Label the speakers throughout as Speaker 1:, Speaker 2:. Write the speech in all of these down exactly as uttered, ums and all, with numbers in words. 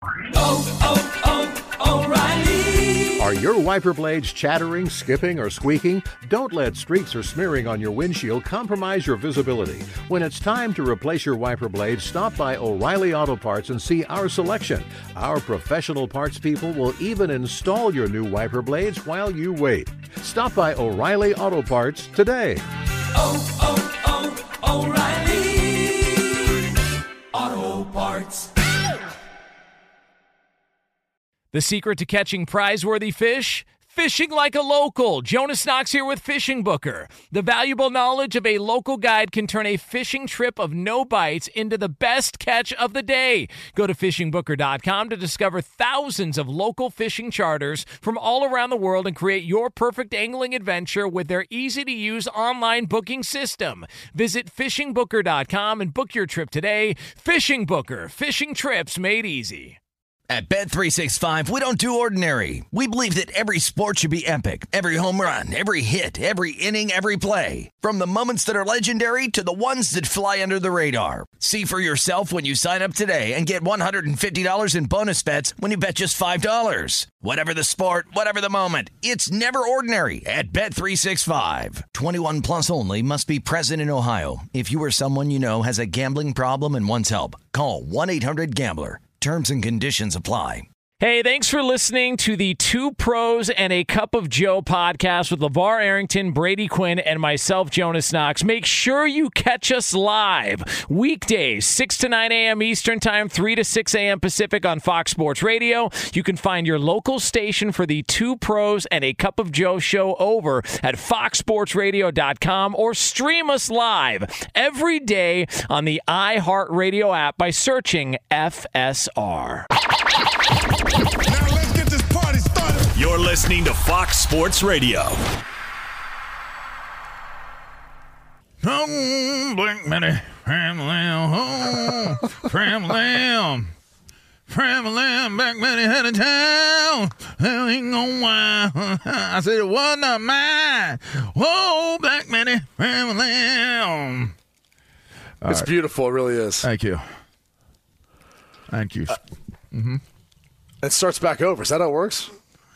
Speaker 1: Oh, oh, oh, O'Reilly.
Speaker 2: Are your wiper blades chattering, skipping, or squeaking? Don't let streaks or smearing on your windshield compromise your visibility. When it's time to replace your wiper blades, stop by O'Reilly Auto Parts and see our selection. Our professional parts people will even install your new wiper blades while you wait. Stop by O'Reilly Auto Parts today.
Speaker 1: Oh, oh, oh, O'Reilly Auto Parts.
Speaker 3: The secret to catching prize-worthy fish? Fishing like a local. Jonas Knox here with Fishing Booker. The valuable knowledge of a local guide can turn a fishing trip of no bites into the best catch of the day. Go to fishing booker dot com to discover thousands of local fishing charters from all around the world and create your perfect angling adventure with their easy-to-use online booking system. Visit fishing booker dot com and book your trip today. Fishing Booker. Fishing trips made easy.
Speaker 4: At Bet three sixty-five, we don't do ordinary. We believe that every sport should be epic. Every home run, every hit, every inning, every play. From the moments that are legendary to the ones that fly under the radar. See for yourself when you sign up today and get one hundred fifty dollars in bonus bets when you bet just five dollars. Whatever the sport, whatever the moment, it's never ordinary at Bet three sixty-five. twenty-one plus only. Must be present in Ohio. If you or someone you know has a gambling problem and wants help, call one eight hundred gambler. Terms and conditions apply.
Speaker 3: Hey, thanks for listening to the Two Pros and a Cup of Joe podcast with LeVar Arrington, Brady Quinn, and myself, Jonas Knox. Make sure you catch us live weekdays, six to nine a.m. Eastern Time, three to six a.m. Pacific on Fox Sports Radio. You can find your local station for the Two Pros and a Cup of Joe show over at fox sports radio dot com or stream us live every day on the iHeartRadio app by searching F S R.
Speaker 5: Now let's get this party started.
Speaker 6: You're listening to Fox Sports Radio.
Speaker 5: Oh, Black Betty, Pram Lamb, oh, Pram Lamb, Pram Lamb, Black Betty head of town. Hell ain't gonna why. I said it was not mine. Oh, Black Betty, Pram Lamb.
Speaker 7: It's
Speaker 5: right.
Speaker 7: beautiful, it really is.
Speaker 5: Thank you. Thank you.
Speaker 7: Uh,
Speaker 5: mm-hmm.
Speaker 7: It starts back over. Is that how it works?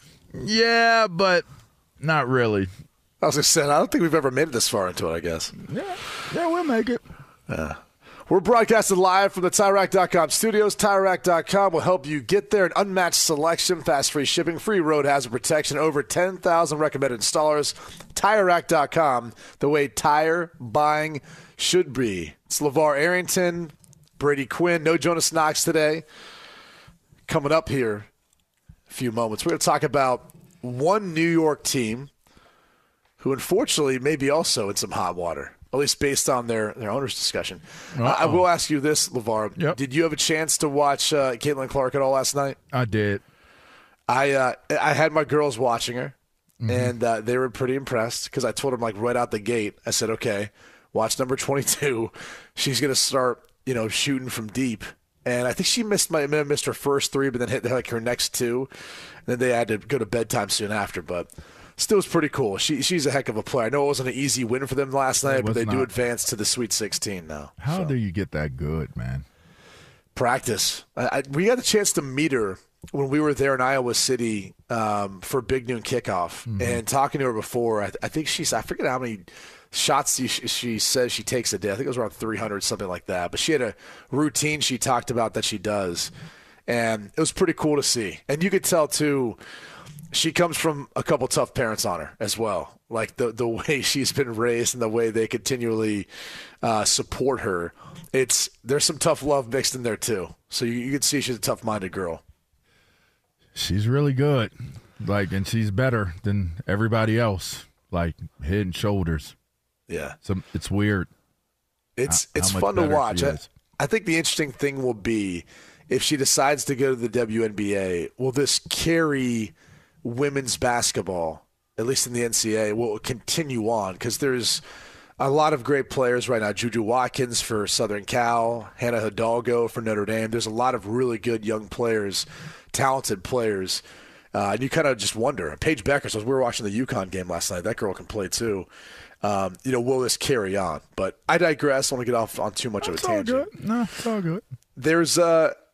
Speaker 5: Yeah, but not really.
Speaker 7: I was just saying, I don't think we've ever made it this far into it, I guess.
Speaker 5: Yeah, yeah, we'll make it.
Speaker 7: Yeah. We're broadcasting live from the Tire Rack dot com studios. Tire Rack dot com will help you get there. An unmatched selection, fast free shipping, free road hazard protection, over ten thousand recommended installers. Tire Rack dot com, the way tire buying should be. It's LeVar Arrington, Brady Quinn, no Jonas Knox today. Coming up here in a few moments, we're going to talk about one New York team who unfortunately may be also in some hot water, at least based on their, their owner's discussion. Uh, I will ask you this, LeVar.
Speaker 5: Yep.
Speaker 7: Did you have a chance to watch uh, Caitlin Clark at all last night?
Speaker 5: I did.
Speaker 7: I uh, I had my girls watching her,
Speaker 5: Mm-hmm.
Speaker 7: and uh, they were pretty impressed because I told them like right out the gate. I said, okay, watch number twenty-two. She's going to start, you know, shooting from deep. And I think she missed my missed her first three, but then hit like her next two. And then they had to go to bedtime soon after. But still, was pretty cool. She she's a heck of a player. I know it wasn't an easy win for them last night, but they
Speaker 5: not.
Speaker 7: do advance to the Sweet sixteen now.
Speaker 5: How
Speaker 7: so.
Speaker 5: do you get that good, man?
Speaker 7: Practice. I, I, we got the chance to meet her when we were there in Iowa City um, for Big Noon Kickoff,
Speaker 5: Mm-hmm.
Speaker 7: and talking to her before. I, I think she's I forget how many shots she, she says she takes a day. I think it was around three hundred, something like that. But she had a routine she talked about that she does, and it was pretty cool to see. And you could tell, too, she comes from a couple tough parents on her as well. Like the, the way she's been raised and the way they continually uh, support her. It's there's some tough love mixed in there, too. So you, you can see she's a tough-minded girl.
Speaker 5: She's really good. Like, and she's better than everybody else. Like, head and shoulders.
Speaker 7: Yeah.
Speaker 5: So it's weird.
Speaker 7: It's
Speaker 5: how,
Speaker 7: it's
Speaker 5: how
Speaker 7: fun to
Speaker 5: better
Speaker 7: watch.
Speaker 5: she
Speaker 7: I,
Speaker 5: is.
Speaker 7: I think the interesting thing will be if she decides to go to the W N B A, will this carry women's basketball, at least in the N C double A, will it continue on? Because there's a lot of great players right now. Juju Watkins for Southern Cal, Hannah Hidalgo for Notre Dame. There's a lot of really good young players, talented players. Uh, and you kind of just wonder. Paige Becker says, we were watching the UConn game last night. That girl can play too. Um, you know, will this carry on? But I digress. I don't want to get off on too much
Speaker 5: It's
Speaker 7: of a
Speaker 5: all
Speaker 7: tangent.
Speaker 5: good. No, it's all good.
Speaker 7: There's uh,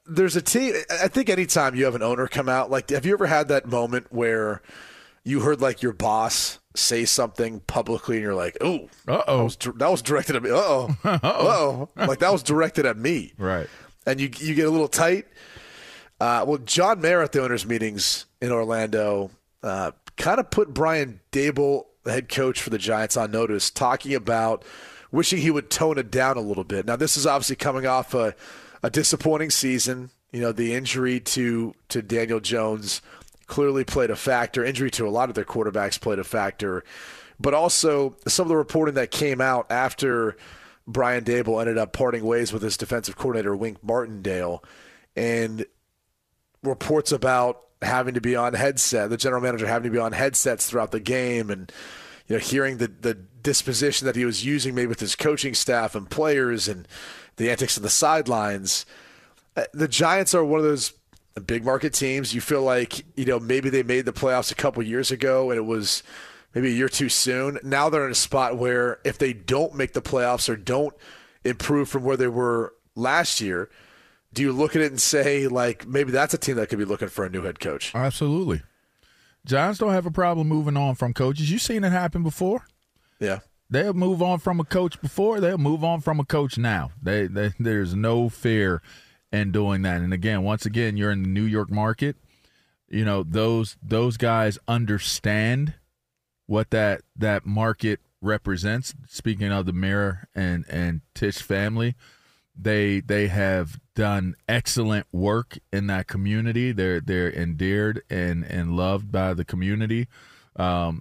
Speaker 7: there's a team. I think anytime you have an owner come out, like, have you ever had that moment where you heard like your boss say something publicly and you're like, oh,
Speaker 5: uh-oh,
Speaker 7: that was, that was directed at me. Uh-oh, uh-oh, like that was directed at me.
Speaker 5: Right.
Speaker 7: And you you get a little tight. Uh, well, John Mayer at the owners' meetings in Orlando uh, kind of put Brian Daboll, the head coach for the Giants, on notice, talking about wishing he would tone it down a little bit. Now, this is obviously coming off a, a disappointing season. You know, the injury to to Daniel Jones clearly played a factor. Injury to a lot of their quarterbacks played a factor. But also some of the reporting that came out after Brian Daboll ended up parting ways with his defensive coordinator, Wink Martindale, and reports about having to be on headset, the general manager having to be on headsets throughout the game, and you know, hearing the, the disposition that he was using maybe with his coaching staff and players and the antics on the sidelines. The Giants are one of those big market teams. You feel like, you know, maybe they made the playoffs a couple years ago and it was maybe a year too soon. Now they're in a spot where if they don't make the playoffs or don't improve from where they were last year, do you look at it and say, like, maybe that's a team that could be looking for a new head coach?
Speaker 5: Absolutely. Giants don't have a problem moving on from coaches. You've seen it happen before.
Speaker 7: Yeah.
Speaker 5: They'll move on from a coach before. They'll move on from a coach now. They, they, there's no fear in doing that. And, again, once again, you're in the New York market. You know, those those guys understand what that that market represents. Speaking of the Mayer and, and Tisch family, they they have done excellent work in that community. They're they're endeared and, and loved by the community. Um,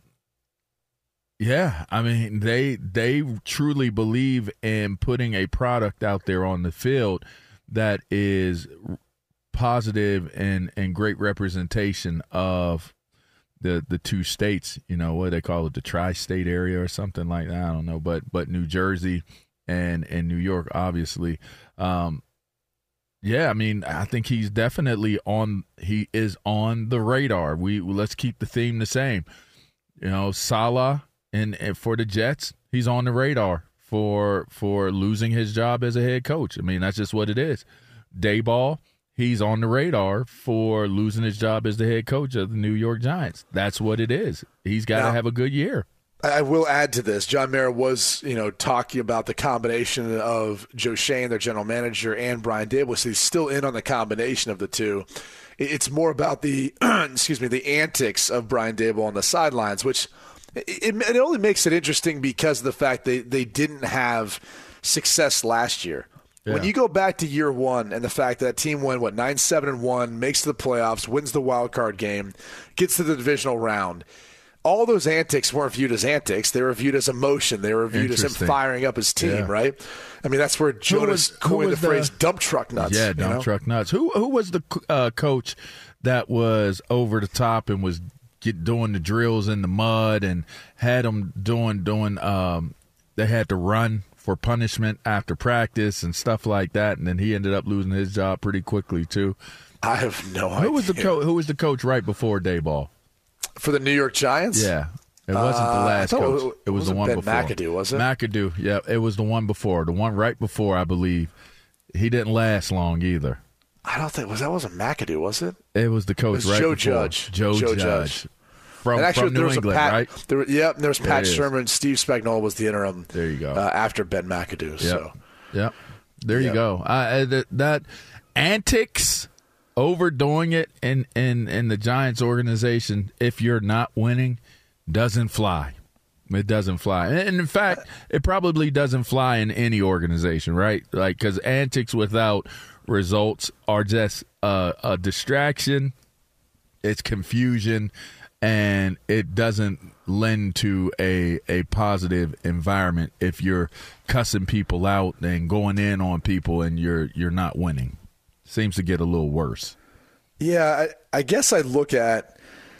Speaker 5: yeah, I mean, they they truly believe in putting a product out there on the field that is positive and, and great representation of the the two states. You know, what do they call it, the tri-state area or something like that. I don't know, but but New Jersey and and New York, obviously. Um, yeah, I mean, I think he's definitely on. He is on the radar. We let's keep the theme the same. You know, Saleh and, and for the Jets, he's on the radar for for losing his job as a head coach. I mean, that's just what it is. Daboll, he's on the radar for losing his job as the head coach of the New York Giants. That's what it is. He's got to have a good year.
Speaker 7: I will add to this. John Mayer was, you know, talking about the combination of Joe Schoen, their general manager, and Brian Daboll. So he's still in on the combination of the two. It's more about the, excuse me, the antics of Brian Daboll on the sidelines, which it, it only makes it interesting because of the fact they, they didn't have success last year. Yeah. When you go back to year one and the fact that team went, what, nine seven and one, makes to the playoffs, wins the wild card game, gets to the divisional round, all those antics weren't viewed as antics. They were viewed as emotion. They were viewed as him firing up his team, yeah. right? I mean, that's where Jonas was, coined the phrase the, dump truck nuts.
Speaker 5: Yeah, dump
Speaker 7: you know?
Speaker 5: truck nuts. Who who was the uh, coach that was over the top and was get, doing the drills in the mud and had them doing, doing um, they had to run for punishment after practice and stuff like that, and then he ended up losing his job pretty quickly, too.
Speaker 7: I have no idea.
Speaker 5: Who was the, co- who was the coach right before Daboll?
Speaker 7: For the New York Giants?
Speaker 5: Yeah. It wasn't the last uh, coach. It, it was the one
Speaker 7: Ben
Speaker 5: before.
Speaker 7: McAdoo, was it?
Speaker 5: McAdoo, yeah. It was the one before. The one right before, I believe. He didn't last long either.
Speaker 7: I don't think was that wasn't McAdoo, was it?
Speaker 5: It was the coach
Speaker 7: it was
Speaker 5: right
Speaker 7: Joe
Speaker 5: before.
Speaker 7: Judge.
Speaker 5: Joe,
Speaker 7: Joe
Speaker 5: Judge.
Speaker 7: Judge.
Speaker 5: From,
Speaker 7: and actually,
Speaker 5: from
Speaker 7: there
Speaker 5: New
Speaker 7: was
Speaker 5: England,
Speaker 7: a Pat,
Speaker 5: right?
Speaker 7: There, yep, there was
Speaker 5: there
Speaker 7: Pat Sherman. Steve Spagnuolo was the interim.
Speaker 5: There you go.
Speaker 7: Uh, after Ben McAdoo.
Speaker 5: Yep.
Speaker 7: So.
Speaker 5: Yep. There
Speaker 7: yep.
Speaker 5: you go. Uh, that, that antics, overdoing it in, in, in the Giants organization, if you're not winning, doesn't fly. It doesn't fly. And in fact, it probably doesn't fly in any organization, right? Like, because antics without results are just a, a distraction. It's confusion, and it doesn't lend to a, a positive environment if you're cussing people out and going in on people and you're you're not winning. Seems to get a little worse.
Speaker 7: Yeah, I, I guess I look at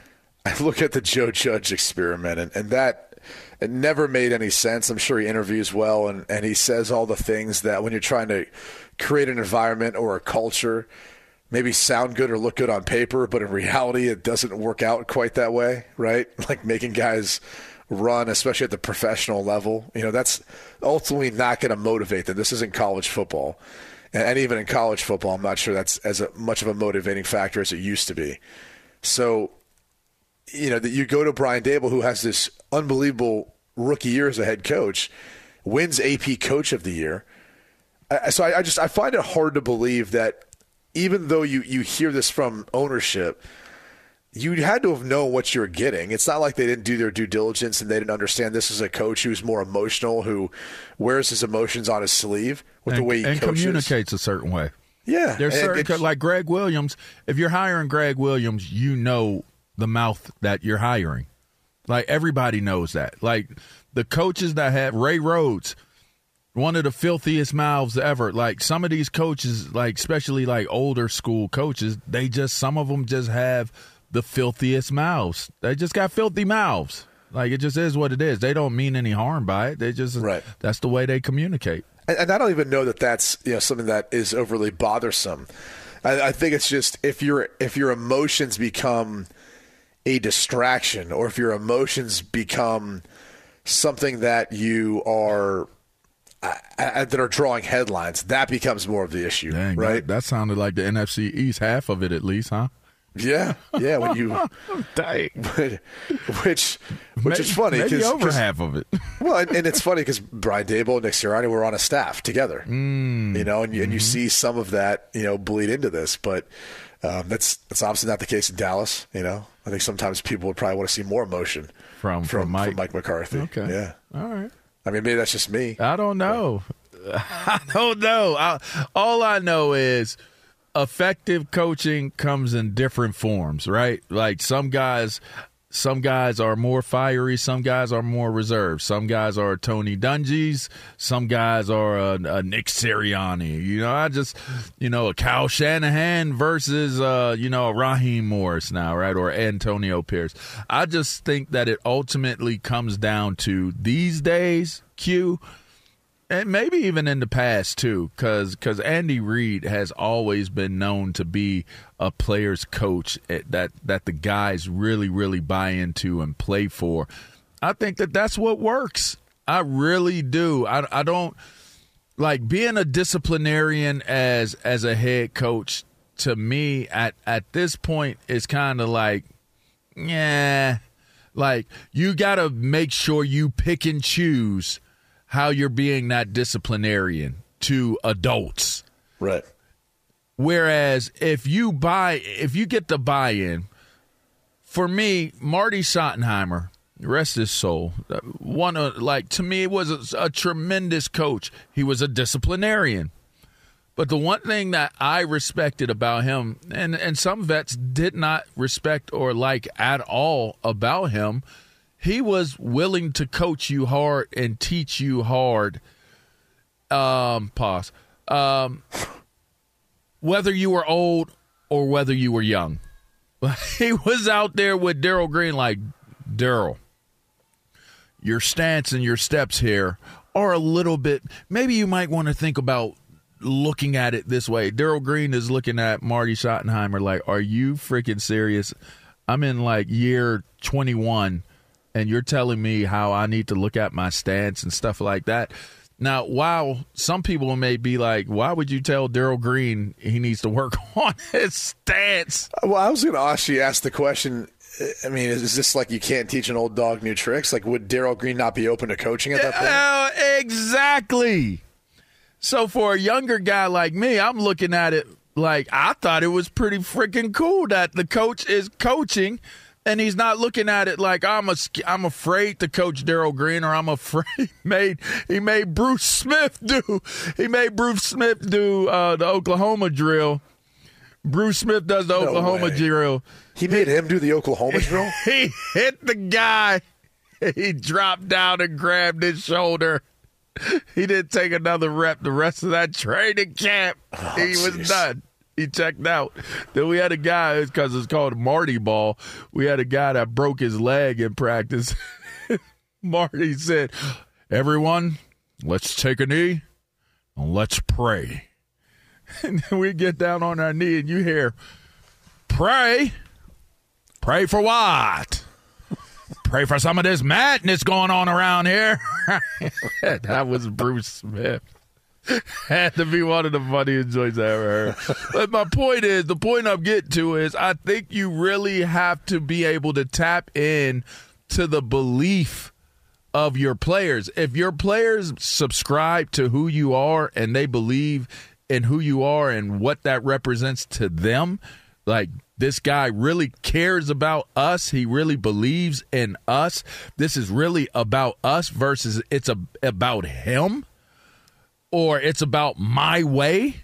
Speaker 7: I look at the Joe Judge experiment, and, and that it never made any sense. I'm sure he interviews well, and, and he says all the things that when you're trying to create an environment or a culture, maybe sound good or look good on paper, but in reality it doesn't work out quite that way, right? Like making guys run, especially at the professional level. You know, that's ultimately not going to motivate them. This isn't college football. And, and even in college football, I'm not sure that's as a, much of a motivating factor as it used to be. So, you know, that you go to Brian Daboll, who has this unbelievable rookie year as a head coach, wins A P Coach of the Year. I, so I, I just I find it hard to believe that even though you, you hear this from ownership, you had to have known what you were getting. It's not like they didn't do their due diligence and they didn't understand this is a coach who's more emotional, who wears his emotions on his sleeve with
Speaker 5: and,
Speaker 7: the way he
Speaker 5: and
Speaker 7: coaches.
Speaker 5: communicates a certain way.
Speaker 7: Yeah.
Speaker 5: There's certain, like Greg Williams, if you're hiring Greg Williams, you know the mouth that you're hiring. Like, everybody knows that. Like, the coaches that have Ray Rhodes, one of the filthiest mouths ever. Like, some of these coaches, like especially like older school coaches, they just, some of them just have the filthiest mouths. They just got filthy mouths. Like, it just is what it is. They don't mean any harm by it. They just,
Speaker 7: right.
Speaker 5: That's the way they communicate.
Speaker 7: And, and I don't even know that that's, you know, something that is overly bothersome. I, I think it's just if your if your emotions become a distraction, or if your emotions become something that you are uh, uh, that are drawing headlines, that becomes more of the issue.
Speaker 5: Dang,
Speaker 7: right?
Speaker 5: That, that sounded like the N F C East, half of it at least, huh?
Speaker 7: Yeah, yeah. When you,
Speaker 5: Dang.
Speaker 7: which which
Speaker 5: maybe,
Speaker 7: is funny,
Speaker 5: maybe
Speaker 7: cause,
Speaker 5: over
Speaker 7: cause,
Speaker 5: half of it.
Speaker 7: Well, and, and it's funny because Brian Daboll and Nick Sirianni were on a staff together,
Speaker 5: mm.
Speaker 7: you know, and you,
Speaker 5: mm-hmm.
Speaker 7: and you see some of that, you know, bleed into this, but um, that's that's obviously not the case in Dallas. You know, I think sometimes people would probably want to see more emotion
Speaker 5: from
Speaker 7: from,
Speaker 5: from Mike.
Speaker 7: from Mike McCarthy.
Speaker 5: Okay,
Speaker 7: yeah,
Speaker 5: all right.
Speaker 7: I mean, maybe that's just me.
Speaker 5: I don't know. I don't know. I, all I know is effective coaching comes in different forms, right? Like some guys, some guys are more fiery, some guys are more reserved, some guys are Tony Dungy's, some guys are a, a Nick Sirianni. You know, I just, you know, a Kyle Shanahan versus, uh, you know, a Raheem Morris now, right, or Antonio Pierce. I just think that it ultimately comes down to these days, Q. And maybe even in the past, too, because because Andy Reid has always been known to be a player's coach that, that the guys really, really buy into and play for. I think that that's what works. I really do. I, I don't – like being a disciplinarian as as a head coach, to me, at, at this point, is kind of like, yeah, like you got to make sure you pick and choose how you're being that disciplinarian to adults.
Speaker 7: Right.
Speaker 5: Whereas if you buy, if you get the buy-in, for me, Marty Schottenheimer, rest his soul, one of, like, to me, was a, a tremendous coach. He was a disciplinarian. But the one thing that I respected about him, and, and some vets did not respect or like at all about him, he was willing to coach you hard and teach you hard. Um, pause. Um, whether you were old or whether you were young. He was out there with Darryl Green like, Darryl, your stance and your steps here are a little bit, maybe you might want to think about looking at it this way. Darryl Green is looking at Marty Schottenheimer like, are you freaking serious? I'm in like year twenty-one. And you're telling me how I need to look at my stance and stuff like that. Now, while some people may be like, why would you tell Darryl Green he needs to work on his stance?
Speaker 7: Well, I was going to actually ask the question, I mean, is this like you can't teach an old dog new tricks? Like, would Darryl Green not be open to coaching at that point?
Speaker 5: Uh, exactly. So for a younger guy like me, I'm looking at it like I thought it was pretty freaking cool that the coach is coaching. And he's not looking at it like I'm a, I'm afraid to coach Darryl Green, or I'm afraid he made he made Bruce Smith do he made Bruce Smith do uh, the Oklahoma drill. Bruce Smith does the no Oklahoma way. drill.
Speaker 7: He made him do the Oklahoma drill?
Speaker 5: He hit the guy. He dropped down and grabbed his shoulder. He didn't take another rep the rest of that training camp. Oh, he was geez. done. He checked out. Then we had a guy, because it's called Marty Ball, we had a guy that broke his leg in practice. Marty said, everyone, let's take a knee and let's pray. And then we get down on our knee and you hear, pray? Pray for what? Pray for some of this madness going on around here. That was Bruce Smith. Had to be one of the funniest joints I ever heard. But my point is, the point I'm getting to is I think you really have to be able to tap in to the belief of your players. If your players subscribe to who you are and they believe in who you are and what that represents to them, like this guy really cares about us, he really believes in us, this is really about us versus it's a, about him, or it's about my way,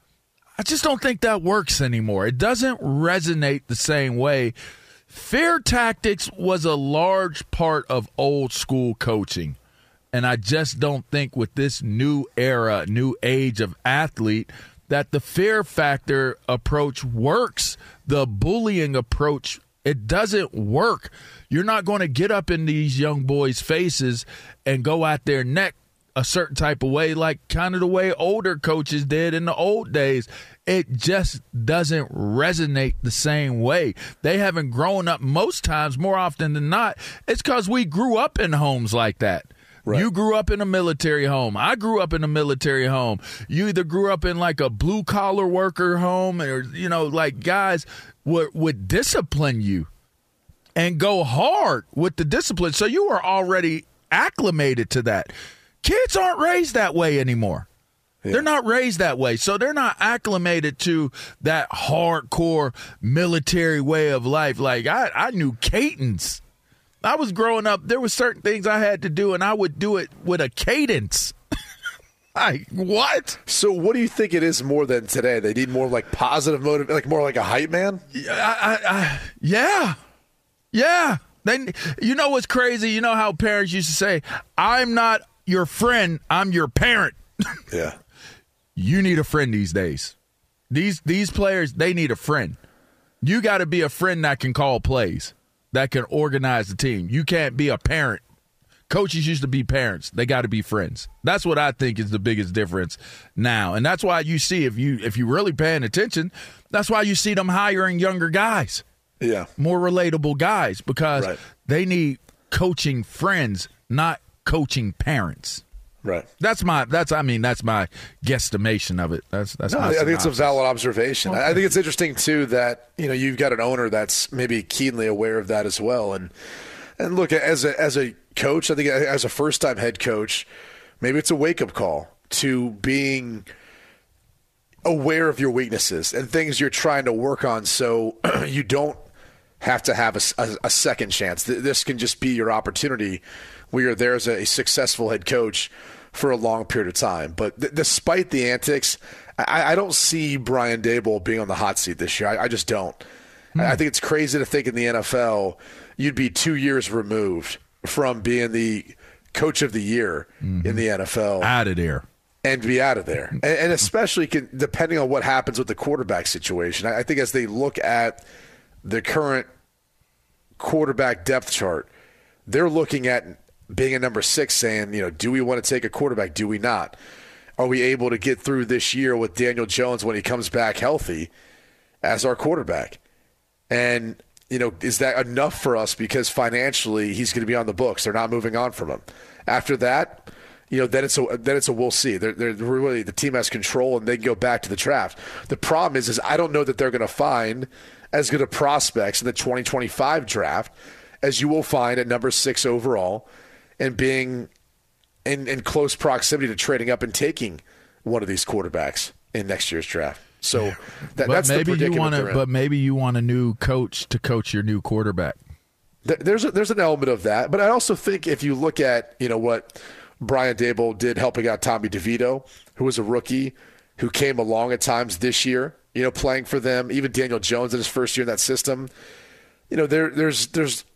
Speaker 5: I just don't think that works anymore. It doesn't resonate the same way. Fear tactics was a large part of old school coaching, and I just don't think with this new era, new age of athlete, that the fear factor approach works. The bullying approach, it doesn't work. You're not going to get up in these young boys' faces and go at their neck a certain type of way, like kind of the way older coaches did in the old days. It just doesn't resonate the same way. They haven't grown up most times, more often than not. It's because we grew up in homes like that. Right. You grew up in a military home. I grew up in a military home. You either grew up in like a blue-collar worker home or, you know, like guys would, would discipline you and go hard with the discipline. So you were already acclimated to that. Kids aren't raised that way anymore. Yeah. They're not raised that way. So they're not acclimated to that hardcore military way of life. Like I, I knew cadence. I was growing up, there were certain things I had to do, and I would do it with a cadence. Like, what?
Speaker 7: So what do you think it is more than today? They need more like positive motive, like more like a hype man?
Speaker 5: I, I, I, yeah. Yeah. They, you know what's crazy? You know how parents used to say, I'm not your friend, I'm your parent.
Speaker 7: Yeah.
Speaker 5: You need a friend these days. These these players, they need a friend. You got to be a friend that can call plays, that can organize the team. You can't be a parent. Coaches used to be parents. They got to be friends. That's what I think is the biggest difference now. And that's why you see, if you if you're really paying attention, that's why you see them hiring younger guys.
Speaker 7: Yeah.
Speaker 5: More relatable guys, because
Speaker 7: right.
Speaker 5: they need coaching friends, not coaching parents.
Speaker 7: Right.
Speaker 5: That's my. That's. I mean. That's my guesstimation of it. That's. That's.
Speaker 7: No,
Speaker 5: my
Speaker 7: I think
Speaker 5: synopsis.
Speaker 7: it's a valid observation. Okay. I think it's interesting too that you know you've got an owner that's maybe keenly aware of that as well. And and look, as a as a coach, I think as a first time head coach, maybe it's a wake up call to being aware of your weaknesses and things you're trying to work on, so you don't have to have a, a, a second chance. This can just be your opportunity where you're there as a, a successful head coach for a long period of time. But th- despite the antics, I, I don't see Brian Daboll being on the hot seat this year. I, I just don't. Hmm. I think it's crazy to think in the N F L you'd be two years removed from being the coach of the year mm-hmm. in the N F L.
Speaker 5: Out of there.
Speaker 7: And be out of there. And, and especially can, depending on what happens with the quarterback situation. I, I think as they look at the current quarterback depth chart, they're looking at being a number six saying, you know, do we want to take a quarterback? Do we not? Are we able to get through this year with Daniel Jones when he comes back healthy as our quarterback? And, you know, is that enough for us because financially he's going to be on the books. They're not moving on from him. After that, you know, then it's a then it's a we'll see. They're, they're really the team has control and they can go back to the draft. The problem is, is I don't know that they're going to find as good of prospects in the twenty twenty-five draft as you will find at number six overall, and being in, in close proximity to trading up and taking one of these quarterbacks in next year's draft. So that, that's
Speaker 5: maybe
Speaker 7: the predicament
Speaker 5: you want
Speaker 7: they're in.
Speaker 5: But maybe you want a new coach to coach your new quarterback.
Speaker 7: There's a, there's an element of that, but I also think if you look at you know what Brian Daboll did helping out Tommy DeVito, who was a rookie, who came along at times this year, you know, playing for them. Even Daniel Jones in his first year in that system, you know, there there's there's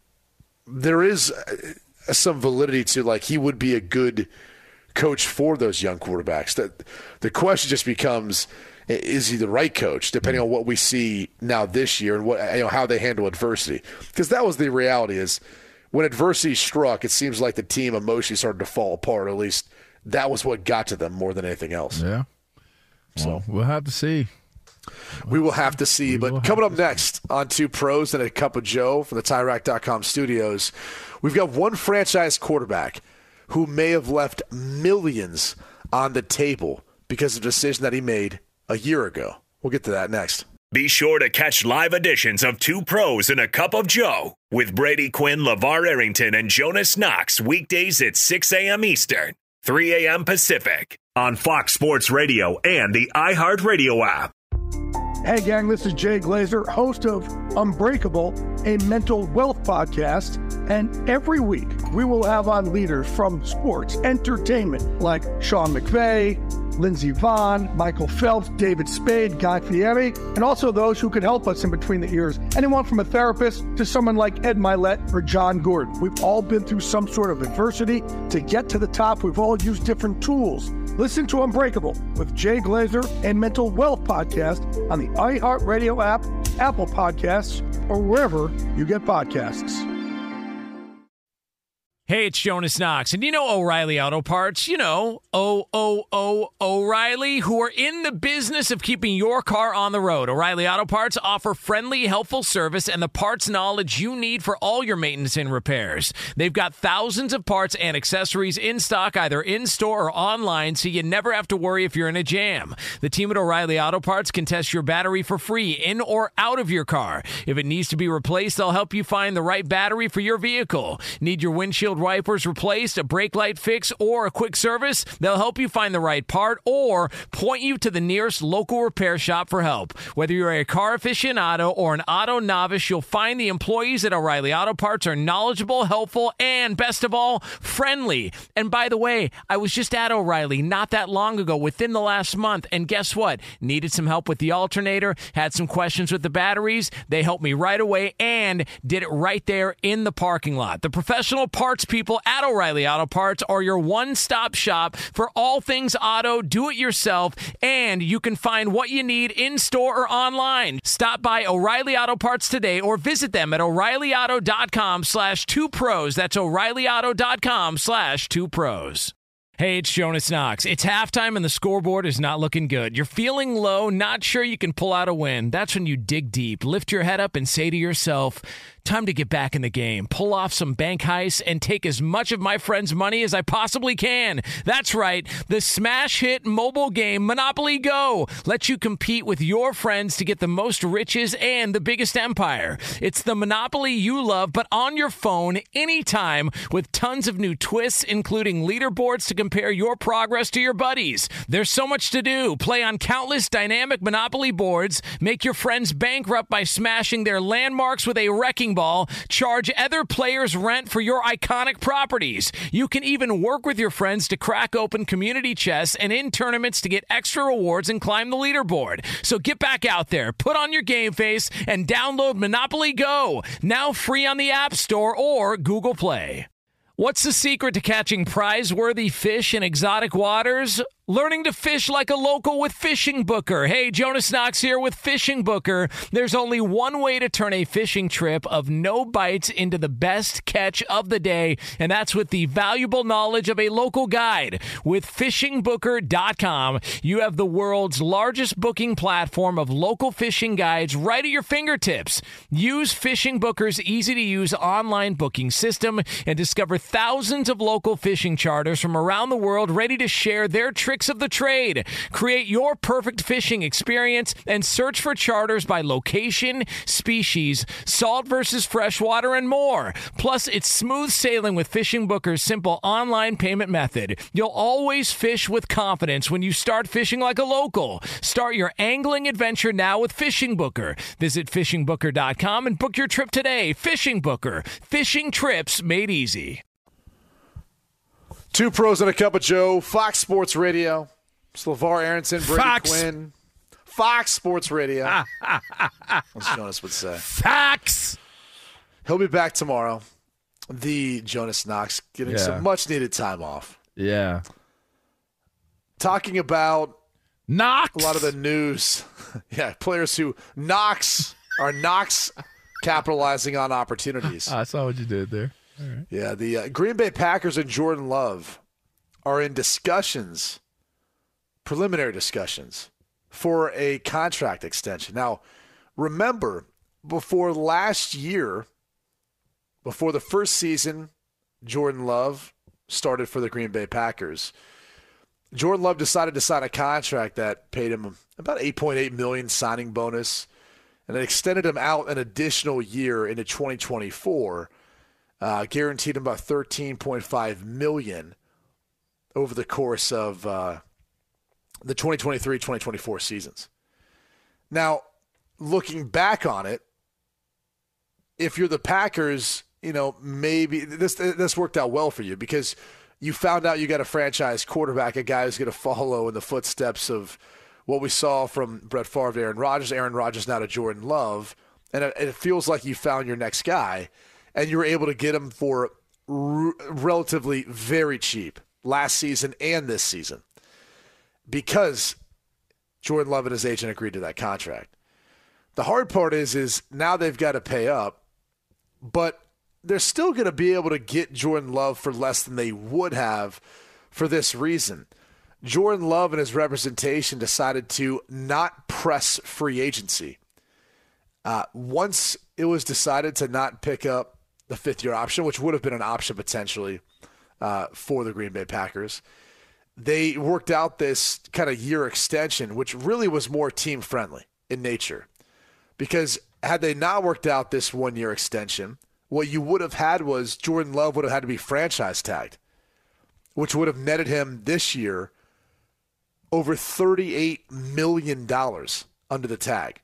Speaker 7: there is some validity to like he would be a good coach for those young quarterbacks. That the question just becomes, is he the right coach, depending on what we see now this year and what you know how they handle adversity. Because that was the reality is when adversity struck, it seems like the team emotionally started to fall apart. At least that was what got to them more than anything else.
Speaker 5: Yeah. So well, we'll have to see.
Speaker 7: We will have to see. But coming up next on Two Pros and a Cup of Joe from the Tire Rack dot com studios, we've got one franchise quarterback who may have left millions on the table because of the decision that he made a year ago. We'll get to that next.
Speaker 6: Be sure to catch live editions of Two Pros and a Cup of Joe with Brady Quinn, LeVar Arrington, and Jonas Knox weekdays at six a.m. Eastern, three a.m. Pacific on Fox Sports Radio and the iHeartRadio app.
Speaker 8: Hey gang, this is Jay Glazer, host of Unbreakable, a mental wealth podcast. And every week we will have on leaders from sports, entertainment, like Sean McVay, Lindsey Vonn, Michael Phelps, David Spade, Guy Fieri, and also those who could help us in between the ears. Anyone from a therapist to someone like Ed Milet or John Gordon. We've all been through some sort of adversity. To get to the top, we've all used different tools. Listen to Unbreakable with Jay Glazer and Mental Wealth Podcast on the iHeartRadio app, Apple Podcasts, or wherever you get podcasts.
Speaker 3: Hey, it's Jonas Knox, and you know O'Reilly Auto Parts, you know, O O O O'Reilly, who are in the business of keeping your car on the road. O'Reilly Auto Parts offer friendly, helpful service and the parts knowledge you need for all your maintenance and repairs. They've got thousands of parts and accessories in stock, either in-store or online, so you never have to worry if you're in a jam. The team at O'Reilly Auto Parts can test your battery for free in or out of your car. If it needs to be replaced, they'll help you find the right battery for your vehicle. Need your windshield wipers replaced, a brake light fix, or a quick service? They'll help you find the right part or point you to the nearest local repair shop for help. Whether you're a car aficionado or an auto novice, you'll find the employees at O'Reilly Auto Parts are knowledgeable, helpful, and best of all, friendly. And by the way, I was just at O'Reilly not that long ago, within the last month, and guess what? Needed some help with the alternator, had some questions with the batteries. They helped me right away and did it right there in the parking lot. The professional parts people at O'Reilly Auto Parts are your one-stop shop for all things auto, do-it-yourself, and you can find what you need in-store or online. Stop by O'Reilly Auto Parts today or visit them at O'Reillyauto.com slash two pros. That's O'Reillyauto.com slash two pros. Hey, it's Jonas Knox. It's halftime and the scoreboard is not looking good. You're feeling low, not sure you can pull out a win. That's when you dig deep, lift your head up and say to yourself, time to get back in the game, pull off some bank heists, and take as much of my friends' money as I possibly can. That's right. The smash hit mobile game Monopoly Go lets you compete with your friends to get the most riches and the biggest empire. It's the Monopoly you love, but on your phone anytime with tons of new twists, including leaderboards to compare your progress to your buddies. There's so much to do. Play on countless dynamic Monopoly boards, make your friends bankrupt by smashing their landmarks with a wrecking ball, charge other players rent for your iconic properties. You can even work with your friends to crack open community chests and in tournaments to get extra rewards and climb the leaderboard. So get back out there, put on your game face, and download Monopoly Go, now free on the App Store or Google Play. What's the secret to catching prize-worthy fish in exotic waters? Learning to fish like a local with Fishing Booker. Hey, Jonas Knox here with Fishing Booker. There's only one way to turn a fishing trip of no bites into the best catch of the day, and that's with the valuable knowledge of a local guide. With fishing booker dot com, you have the world's largest booking platform of local fishing guides right at your fingertips. Use Fishing Booker's easy-to-use online booking system and discover thousands of local fishing charters from around the world ready to share their tricks of the trade. Create your perfect fishing experience and search for charters by location, species, salt versus freshwater, and more. Plus, it's smooth sailing with Fishing Booker's simple online payment method. You'll always fish with confidence when you start fishing like a local. Start your angling adventure now with Fishing Booker. Visit fishing booker dot com and book your trip today. Fishing Booker. Fishing trips made easy.
Speaker 7: Two Pros and a Cup of Joe, Fox Sports Radio. It's LeVar Arrington, Brady
Speaker 5: Fox.
Speaker 7: Quinn. Fox Sports Radio. As Jonas would say.
Speaker 5: Facts.
Speaker 7: He'll be back tomorrow. The Jonas Knox getting
Speaker 5: Yeah.
Speaker 7: some much-needed time off.
Speaker 5: Yeah.
Speaker 7: Talking about
Speaker 5: Knox.
Speaker 7: a lot of the news. yeah, players who Knox are Knox capitalizing on opportunities.
Speaker 5: I saw what you did there.
Speaker 7: Yeah, the uh, Green Bay Packers and Jordan Love are in discussions, preliminary discussions, for a contract extension. Now, remember, before last year, before the first season, Jordan Love started for the Green Bay Packers, Jordan Love decided to sign a contract that paid him about eight point eight million dollars signing bonus, and it extended him out an additional year into twenty twenty-four, uh, guaranteed him about thirteen point five million dollars over the course of uh, the twenty twenty-three twenty twenty-four seasons. Now, looking back on it, if you're the Packers, you know, maybe this this worked out well for you because you found out you got a franchise quarterback, a guy who's going to follow in the footsteps of what we saw from Brett Favre to Aaron Rodgers, Aaron Rodgers now to Jordan Love, and it, it feels like you found your next guy, and you were able to get him for r- relatively very cheap last season and this season because Jordan Love and his agent agreed to that contract. The hard part is, is now they've got to pay up, but they're still going to be able to get Jordan Love for less than they would have for this reason. Jordan Love and his representation decided to not press free agency. Uh, once it was decided to not pick up the fifth-year option, which would have been an option potentially uh, for the Green Bay Packers, they worked out this kind of year extension, which really was more team-friendly in nature. Because had they not worked out this one-year extension, what you would have had was Jordan Love would have had to be franchise tagged, which would have netted him this year over thirty-eight million dollars under the tag.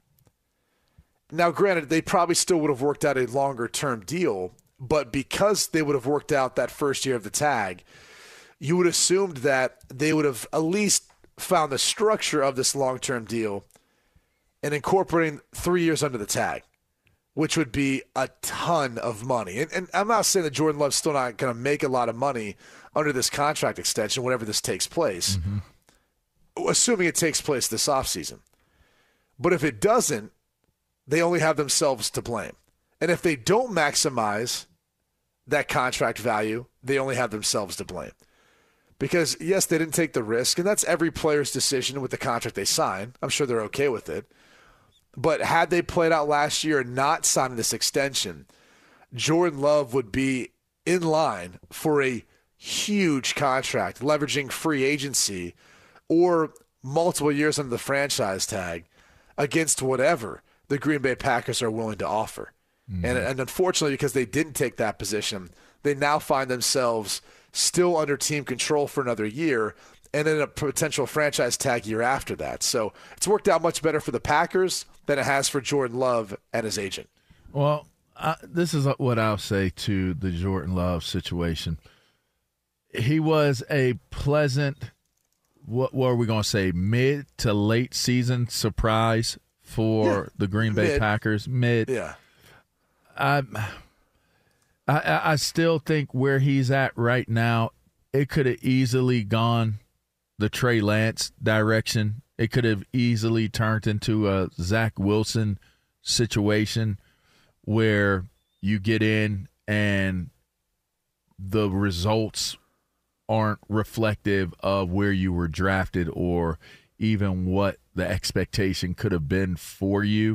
Speaker 7: Now, granted, they probably still would have worked out a longer-term deal, but because they would have worked out that first year of the tag, you would have assumed that they would have at least found the structure of this long-term deal and incorporating three years under the tag, which would be a ton of money. And, and I'm not saying that Jordan Love's still not going to make a lot of money under this contract extension whenever this takes place, mm-hmm. assuming it takes place this offseason. But if it doesn't, they only have themselves to blame. And if they don't maximize that contract value, they only have themselves to blame. Because, yes, they didn't take the risk, and that's every player's decision with the contract they sign. I'm sure they're okay with it. But had they played out last year and not signing this extension, Jordan Love would be in line for a huge contract, leveraging free agency or multiple years under the franchise tag against whatever the Green Bay Packers are willing to offer. Mm-hmm. And, and unfortunately, because they didn't take that position, they now find themselves still under team control for another year and then a potential franchise tag year after that. So it's worked out much better for the Packers than it has for Jordan Love and his agent.
Speaker 5: Well, I, this is what I'll say to the Jordan Love situation. He was a pleasant, what, what are we going to say, mid to late season surprise for yeah. the Green Bay mid. Packers. Mid.
Speaker 7: Yeah.
Speaker 5: I, I, I still think where he's at right now, it could have easily gone the Trey Lance direction. It could have easily turned into a Zach Wilson situation where you get in and the results aren't reflective of where you were drafted or even what the expectation could have been for you.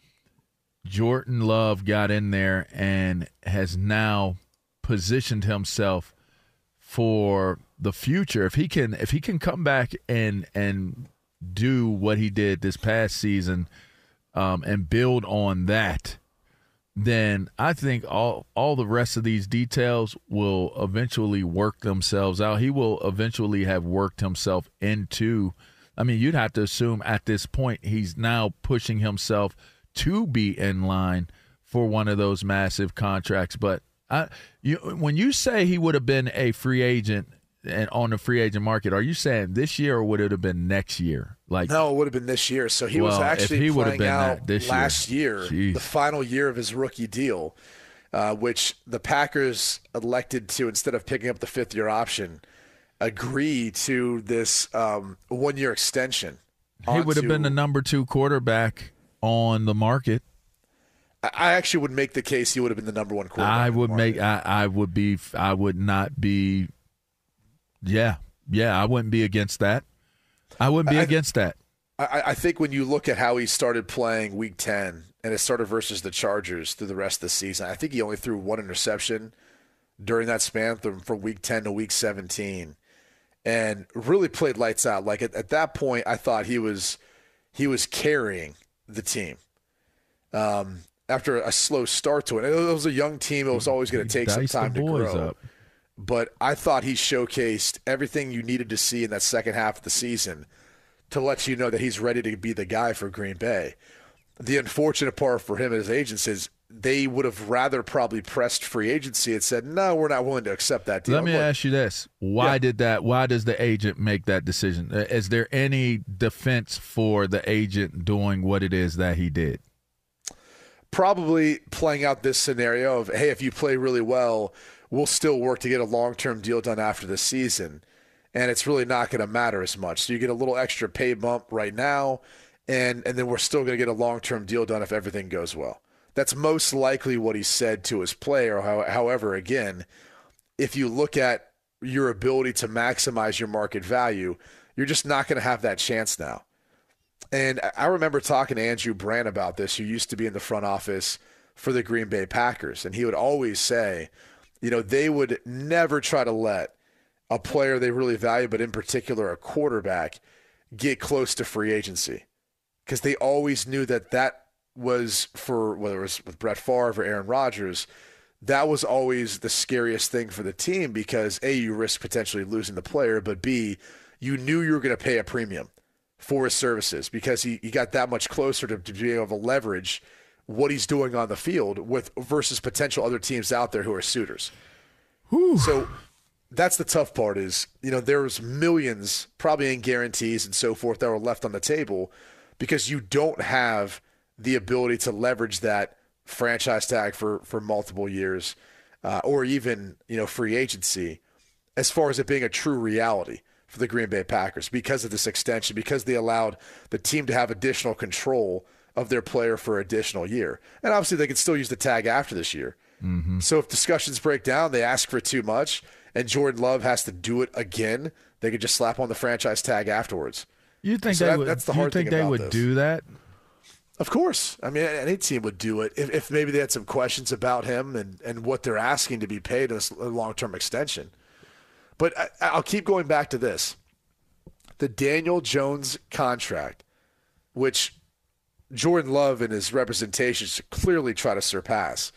Speaker 5: Jordan Love got in there and has now positioned himself for the future. If he can, if he can come back and and do what he did this past season, um, and build on that, then I think all all the rest of these details will eventually work themselves out. He will eventually have worked himself into. I mean, you'd have to assume at this point he's now pushing himself to be in line for one of those massive contracts. But I, you, when you say he would have been a free agent and on the free agent market, are you saying this year or would it have been next year? Like,
Speaker 7: no, it would have been this year. So he
Speaker 5: well,
Speaker 7: was actually
Speaker 5: he
Speaker 7: playing out
Speaker 5: this
Speaker 7: last
Speaker 5: year,
Speaker 7: year, the final year of his rookie deal, uh, which the Packers elected to, instead of picking up the fifth-year option, agree to this um, one-year extension.
Speaker 5: He would have been the number two quarterback on the market.
Speaker 7: I actually would make the case he would have been the number one quarterback.
Speaker 5: I would make. I, I would be. I would not be. Yeah, yeah. I wouldn't be against that. I wouldn't be I, against that.
Speaker 7: I, I think when you look at how he started playing Week ten and it started versus the Chargers through the rest of the season, I think he only threw one interception during that span from from Week ten to Week seventeen. and really played lights out. Like at, at that point, I thought he was he was carrying the team. Um, after a slow start to it, it was a young team. It was always going to take some time to grow. Up. But I thought he showcased everything you needed to see in that second half of the season to let you know that he's ready to be the guy for Green Bay. The unfortunate part for him and his agents is they would have rather probably pressed free agency and said, no, we're not willing to accept that deal.
Speaker 5: Let me
Speaker 7: Look,
Speaker 5: ask you this. Why
Speaker 7: yeah.
Speaker 5: did that? Why does the agent make that decision? Is there any defense for the agent doing what it is that he did?
Speaker 7: Probably playing out this scenario of, hey, if you play really well, we'll still work to get a long-term deal done after the season. And it's really not going to matter as much. So you get a little extra pay bump right now, and, and then we're still going to get a long-term deal done if everything goes well. That's most likely what he said to his player. However, again, if you look at your ability to maximize your market value, you're just not going to have that chance now. And I remember talking to Andrew Brandt about this, who used to be in the front office for the Green Bay Packers. And he would always say, you know, they would never try to let a player they really value, but in particular a quarterback, get close to free agency. Because they always knew that that was for, whether it was with Brett Favre or Aaron Rodgers, that was always the scariest thing for the team because, A, you risk potentially losing the player, but B, you knew you were going to pay a premium for his services because he, he got that much closer to, to being able to leverage what he's doing on the field with versus potential other teams out there who are suitors.
Speaker 5: Whew.
Speaker 7: So that's the tough part is, you know, there's millions probably in guarantees and so forth that were left on the table because you don't have the ability to leverage that franchise tag for, for multiple years uh, or even, you know, free agency as far as it being a true reality for the Green Bay Packers because of this extension, because they allowed the team to have additional control of their player for an additional year. And obviously they can still use the tag after this year.
Speaker 5: Mm-hmm.
Speaker 7: So if discussions break down, they ask for too much, and Jordan Love has to do it again, they could just slap on the franchise tag afterwards.
Speaker 5: You think
Speaker 7: so
Speaker 5: they
Speaker 7: that,
Speaker 5: would,
Speaker 7: that's the
Speaker 5: you
Speaker 7: hard
Speaker 5: think
Speaker 7: thing
Speaker 5: they
Speaker 7: about
Speaker 5: would
Speaker 7: this.
Speaker 5: do that?
Speaker 7: Of course. I mean, any team would do it if, if maybe they had some questions about him and, and what they're asking to be paid in a long-term extension. But I, I'll keep going back to this. The Daniel Jones contract, which Jordan Love and his representations clearly try to surpass,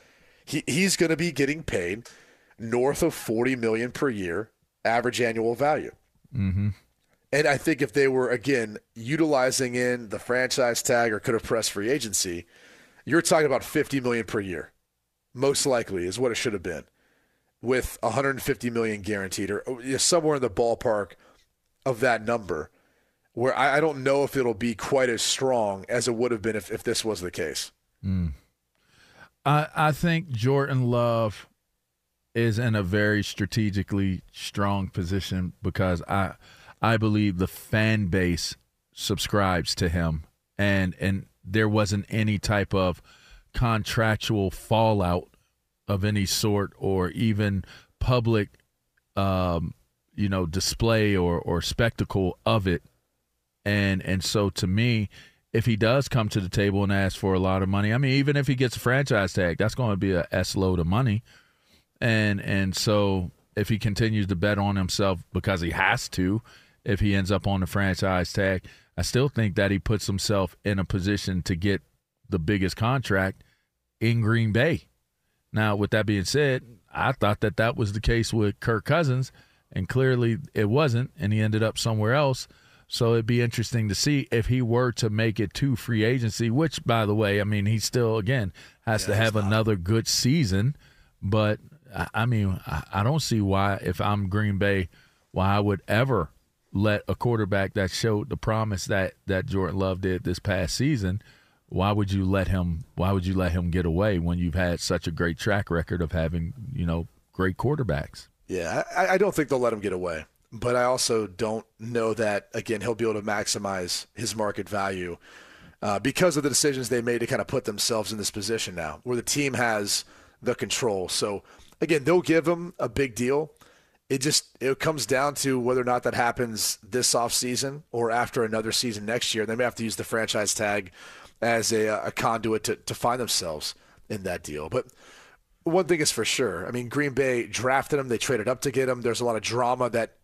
Speaker 7: he, he's going to be getting paid north of forty million dollars per year, average annual value.
Speaker 5: Mm-hmm.
Speaker 7: And I think if they were, again, utilizing in the franchise tag or could have pressed free agency, you're talking about fifty million dollars per year. Most likely is what it should have been with one hundred fifty million dollars guaranteed or you know, somewhere in the ballpark of that number where I, I don't know if it'll be quite as strong as it would have been if, if this was the case.
Speaker 5: Mm. I, I think Jordan Love is in a very strategically strong position because I – I believe the fan base subscribes to him, and and there wasn't any type of contractual fallout of any sort or even public, um, you know, display or, or spectacle of it. And and so to me, if he does come to the table and ask for a lot of money, I mean, even if he gets a franchise tag, that's going to be a S load of money. And and so if he continues to bet on himself because he has to, if he ends up on the franchise tag, I still think that he puts himself in a position to get the biggest contract in Green Bay. Now, with that being said, I thought that that was the case with Kirk Cousins, and clearly it wasn't, and he ended up somewhere else. So it'd be interesting to see if he were to make it to free agency, which, by the way, I mean, he still, again, has yeah, to have another good season. But, I mean, I don't see why, if I'm Green Bay, why I would ever let a quarterback that showed the promise that, that Jordan Love did this past season, why would you let him why would you let him get away when you've had such a great track record of having, you know, great quarterbacks?
Speaker 7: Yeah, I, I don't think they'll let him get away. But I also don't know that, again, he'll be able to maximize his market value uh, because of the decisions they made to kind of put themselves in this position now where the team has the control. So, again, they'll give him a big deal. It just it comes down to whether or not that happens this offseason or after another season next year. They may have to use the franchise tag as a, a conduit to, to find themselves in that deal. But one thing is for sure. I mean, Green Bay drafted him. They traded up to get him. There's a lot of drama that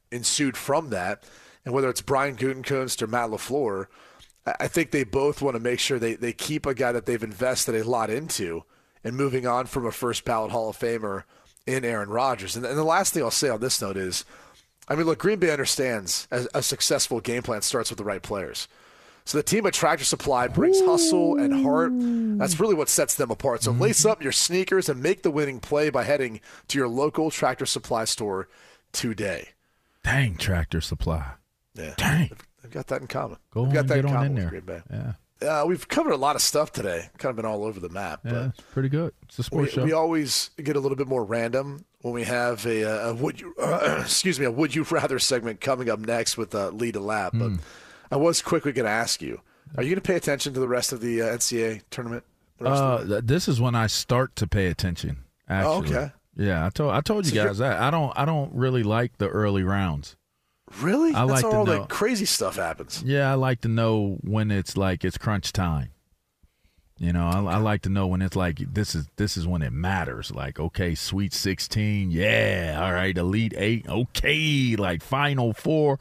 Speaker 7: ensued from that. And whether it's Brian Gutekunst or Matt LaFleur, I think they both want to make sure they, they keep a guy that they've invested a lot into and moving on from a first ballot Hall of Famer in Aaron Rodgers. And, and the last thing I'll say on this note is, I mean, look, Green Bay understands a, a successful game plan starts with the right players. So the team at Tractor Supply brings Ooh. hustle and heart. That's really what sets them apart. So mm-hmm. lace up your sneakers and make the winning play by heading to your local Tractor Supply store today.
Speaker 5: Dang, Tractor Supply.
Speaker 7: Yeah.
Speaker 5: Dang.
Speaker 7: They've got that in common.
Speaker 5: Go
Speaker 7: They've
Speaker 5: on
Speaker 7: got that
Speaker 5: get
Speaker 7: in
Speaker 5: on
Speaker 7: common
Speaker 5: in
Speaker 7: with
Speaker 5: there.
Speaker 7: Green Bay.
Speaker 5: Yeah.
Speaker 7: Uh, we've covered a lot of stuff today. Kind of been all over the map.
Speaker 5: Yeah,
Speaker 7: but
Speaker 5: it's pretty good. It's a sports
Speaker 7: we,
Speaker 5: show.
Speaker 7: We always get a little bit more random when we have a, a would you uh, excuse me a would you rather segment coming up next with uh, Lee DeLapp. But
Speaker 5: Mm.
Speaker 7: I was quickly going to ask you: are you going to pay attention to the rest of the uh, N C A A tournament? the rest
Speaker 5: Uh,
Speaker 7: of the-
Speaker 5: th- this is when I start to pay attention. Actually.
Speaker 7: Oh, okay.
Speaker 5: Yeah, I told I told you
Speaker 7: So you're-
Speaker 5: guys that I don't I don't really like the early rounds.
Speaker 7: Really?
Speaker 5: I
Speaker 7: That's
Speaker 5: like
Speaker 7: how
Speaker 5: to
Speaker 7: all
Speaker 5: know-
Speaker 7: the crazy stuff happens.
Speaker 5: Yeah, I like to know when it's like it's crunch time. You know, I, I like to know when it's like this is this is when it matters. Like, okay, Sweet sixteen, yeah, all right, Elite Eight, okay, like Final Four,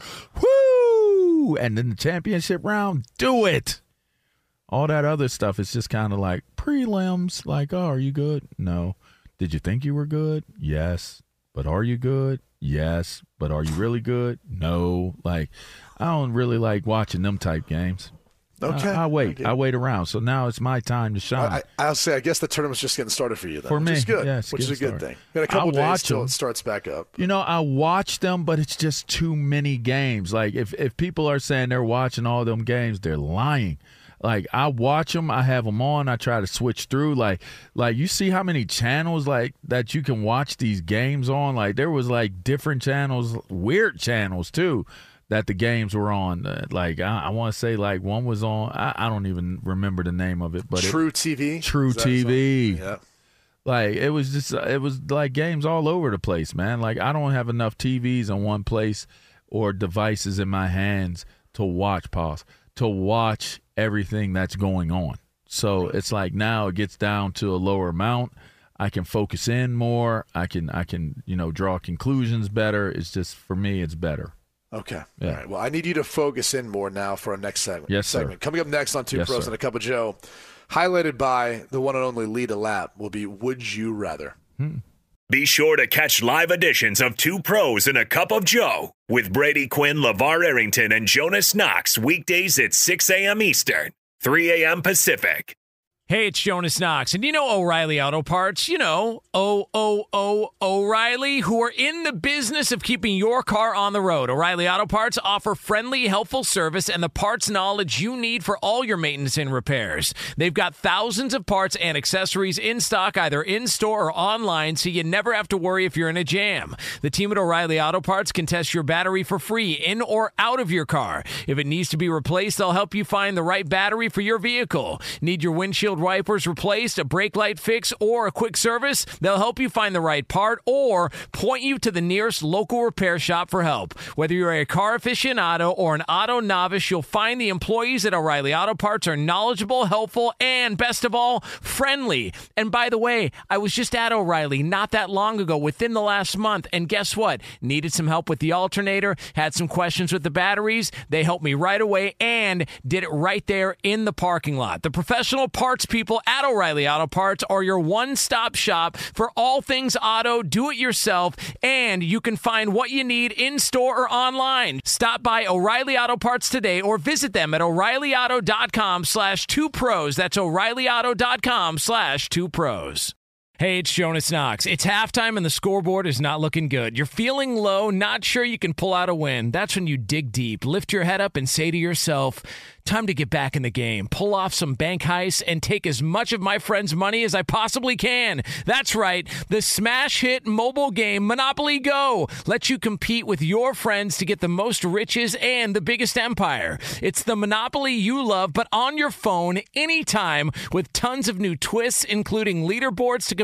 Speaker 5: whoo, and then the championship round, do it. All that other stuff is just kind of like prelims. Like, oh, are you good? No. Did you think you were good? Yes. But are you good? Yes. But are you really good? No. Like, I don't really like watching them type games.
Speaker 7: Okay.
Speaker 5: I, I wait.
Speaker 7: Okay.
Speaker 5: I wait around. So now it's my time to shine.
Speaker 7: I, I'll say, I guess the tournament's just getting started for you, then,
Speaker 5: For
Speaker 7: which
Speaker 5: me,
Speaker 7: is good.
Speaker 5: yeah, it's
Speaker 7: which is a
Speaker 5: getting
Speaker 7: good
Speaker 5: started.
Speaker 7: thing. Got a couple
Speaker 5: I'll
Speaker 7: days
Speaker 5: watch
Speaker 7: till
Speaker 5: them.
Speaker 7: it starts back up.
Speaker 5: You know, I watch them, but it's just too many games. Like, if, if people are saying they're watching all them games, they're lying. Like, I watch them, I have them on, I try to switch through. Like, like you see how many channels, like, that you can watch these games on? Like, there was, like, different channels, weird channels, too, that the games were on. Uh, like, I, I want to say, like, one was on, I, I don't even remember the name of it. but
Speaker 7: True
Speaker 5: it,
Speaker 7: T V?
Speaker 5: True
Speaker 7: Is that
Speaker 5: T V.
Speaker 7: something? Yeah.
Speaker 5: Like, it was just, it was like games all over the place, man. Like, I don't have enough T Vs in one place or devices in my hands to watch, pause, to watch everything that's going on. So right. It's like now it gets down to a lower amount. I can focus in more. I can, I can, you know, draw conclusions better. It's just, for me, it's better.
Speaker 7: Okay.
Speaker 5: Yeah.
Speaker 7: All right. Well, I need you to focus in more now for our next segment.
Speaker 5: Yes, sir.
Speaker 7: segment. Coming up next on Two
Speaker 5: Yes,
Speaker 7: Pros
Speaker 5: sir.
Speaker 7: and a Cup of Joe, highlighted by the one and only Lee DeLapp, will be Would You Rather.
Speaker 5: Hmm.
Speaker 6: Be sure to catch live editions of Two Pros and a Cup of Joe with Brady Quinn, LeVar Arrington, and Jonas Knox weekdays at six a.m. Eastern, three a.m. Pacific.
Speaker 3: Hey, it's Jonas Knox, and you know O'Reilly Auto Parts, you know, O O O O'Reilly, who are in the business of keeping your car on the road. O'Reilly Auto Parts offer friendly, helpful service and the parts knowledge you need for all your maintenance and repairs. They've got thousands of parts and accessories in stock, either in-store or online, so you never have to worry if you're in a jam. The team at O'Reilly Auto Parts can test your battery for free in or out of your car. If it needs to be replaced, they'll help you find the right battery for your vehicle. Need your windshield wipers replaced, a brake light fix, or a quick service? They'll help you find the right part or point you to the nearest local repair shop for help. Whether you're a car aficionado or an auto novice, you'll find the employees at O'Reilly Auto Parts are knowledgeable, helpful, and best of all, friendly. And by the way, I was just at O'Reilly not that long ago, within the last month, and guess what? Needed some help with the alternator, had some questions with the batteries. They helped me right away and did it right there in the parking lot. The professional parts people at O'Reilly Auto Parts are your one-stop shop for all things auto, do-it-yourself, and you can find what you need in-store or online. Stop by O'Reilly Auto Parts today or visit them at o'reillyauto.com slash two pros. That's o'reillyauto.com slash two pros. Hey, it's Jonas Knox. It's halftime and the scoreboard is not looking good. You're feeling low, not sure you can pull out a win. That's when you dig deep, lift your head up, and say to yourself, time to get back in the game, pull off some bank heists, and take as much of my friends' money as I possibly can. That's right. The smash hit mobile game Monopoly Go lets you compete with your friends to get the most riches and the biggest empire. It's the Monopoly you love, but on your phone anytime with tons of new twists, including leaderboards to compete